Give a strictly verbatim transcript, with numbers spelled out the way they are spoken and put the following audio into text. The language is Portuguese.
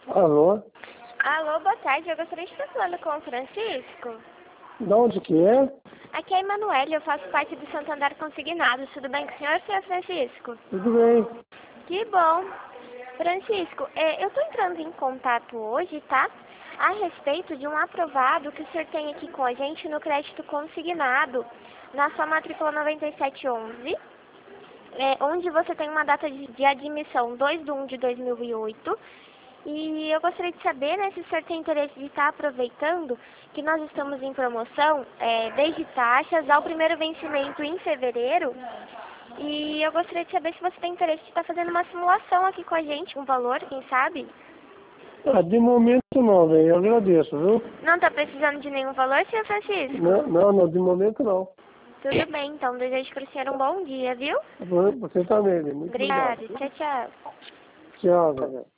Alô? Alô, boa tarde. Eu gostaria de estar falando com o Francisco. De onde que é? Aqui é a Emanuele, eu faço parte do Santander Consignados. Tudo bem com o senhor, senhor Francisco? Tudo bem. Que bom. Francisco, é, eu estou entrando em contato hoje, tá? A respeito de um aprovado que o senhor tem aqui com a gente no crédito consignado, na sua matrícula noventa e sete onze, é, onde você tem uma data de, de admissão dois de um de dois mil e oito. E eu gostaria de saber, né, se o senhor tem interesse de estar aproveitando que nós estamos em promoção, é, desde taxas ao primeiro vencimento em fevereiro. E eu gostaria de saber se você tem interesse de estar fazendo uma simulação aqui com a gente, um valor, quem sabe? Ah, de momento não, velho. Eu agradeço, viu? Não está precisando de nenhum valor, senhor Francisco? Não, não, não, de momento não. Tudo bem, então desejo para o senhor um bom dia, viu? Você também, né? Muito Obrigada, obrigado. tchau, tchau. Tchau, velho.